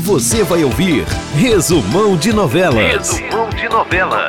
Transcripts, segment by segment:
Você vai ouvir Resumão de Novelas. Resumão de Novelas.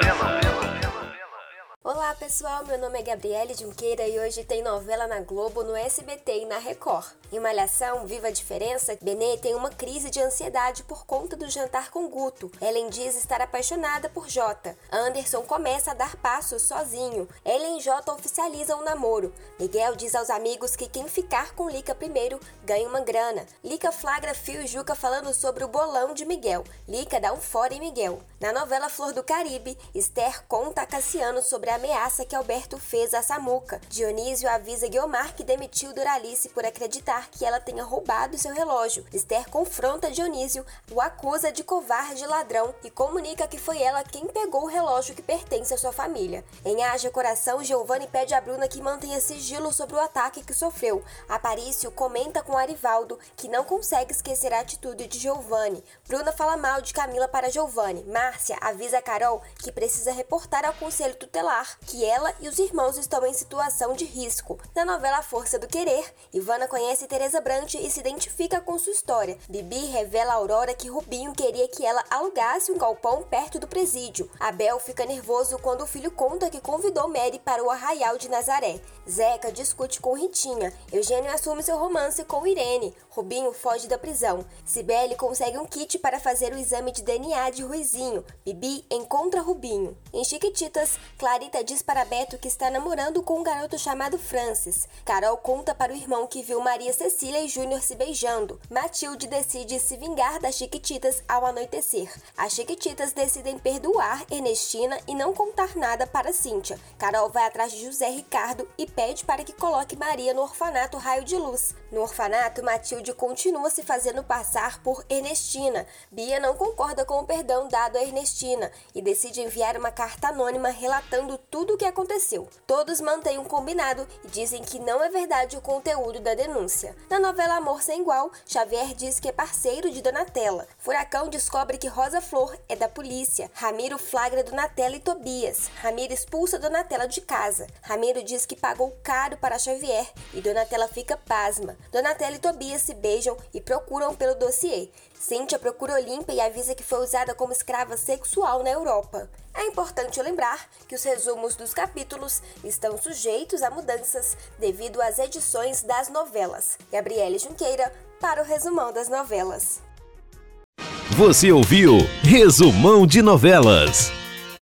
Olá pessoal, meu nome é Gabriele Junqueira e hoje tem novela na Globo, no SBT e na Record. Em Malhação, Viva a Diferença, Benê tem uma crise de ansiedade por conta do jantar com Guto. Ellen diz estar apaixonada por Jota. Anderson começa a dar passos sozinho. Ellen e Jota oficializam o namoro. Miguel diz aos amigos que quem ficar com Lica primeiro ganha uma grana. Lica flagra Fio e Juca falando sobre o bolão de Miguel. Lica dá um fora em Miguel. Na novela Flor do Caribe, Esther conta a Cassiano sobre a ameaça que Alberto fez a Samuca. Dionísio avisa Guiomar que demitiu Doralice por acreditar que ela tenha roubado seu relógio. Esther confronta Dionísio, o acusa de covarde e ladrão e comunica que foi ela quem pegou o relógio que pertence à sua família. Em Haja Coração, Giovanni pede a Bruna que mantenha sigilo sobre o ataque que sofreu. Aparício comenta com Arivaldo que não consegue esquecer a atitude de Giovanni. Bruna fala mal de Camila para Giovanni. Márcia avisa a Carol que precisa reportar ao Conselho Tutelar que ela e os irmãos estão em situação de risco. Na novela Força do Querer, Ivana conhece Teresa Brant e se identifica com sua história. Bibi revela a Aurora que Rubinho queria que ela alugasse um galpão perto do presídio. Abel fica nervoso quando o filho conta que convidou Mary para o Arraial de Nazaré. Zeca discute com Ritinha. Eugênio assume seu romance com Irene. Rubinho foge da prisão. Cibele consegue um kit para fazer o exame de DNA de Ruizinho. Bibi encontra Rubinho. Em Chiquititas, Clarita diz para Beto que está namorando com um garoto chamado Francis. Carol conta para o irmão que viu Maria Cecília e Júnior se beijando. Matilde decide se vingar das Chiquititas ao anoitecer. As Chiquititas decidem perdoar Ernestina e não contar nada para Cíntia. Carol vai atrás de José Ricardo e pede para que coloque Maria no orfanato Raio de Luz. No orfanato, Matilde continua se fazendo passar por Ernestina. Bia não concorda com o perdão dado a Ernestina e decide enviar uma carta anônima relatando tudo o que aconteceu. Todos mantêm um combinado e dizem que não é verdade o conteúdo da denúncia. Na novela Amor Sem Igual, Xavier diz que é parceiro de Donatella. Furacão descobre que Rosa Flor é da polícia. Ramiro flagra Donatella e Tobias. Ramiro expulsa Donatella de casa. Ramiro diz que pagou caro para Xavier e Donatella fica pasma. Donatella e Tobias se beijam e procuram pelo dossiê. Cíntia procura Olímpia e avisa que foi usada como escrava sexual na Europa. É importante lembrar que os resumos dos capítulos estão sujeitos a mudanças devido às edições das novelas. Gabriele Junqueira para o Resumão das Novelas. Você ouviu Resumão de Novelas.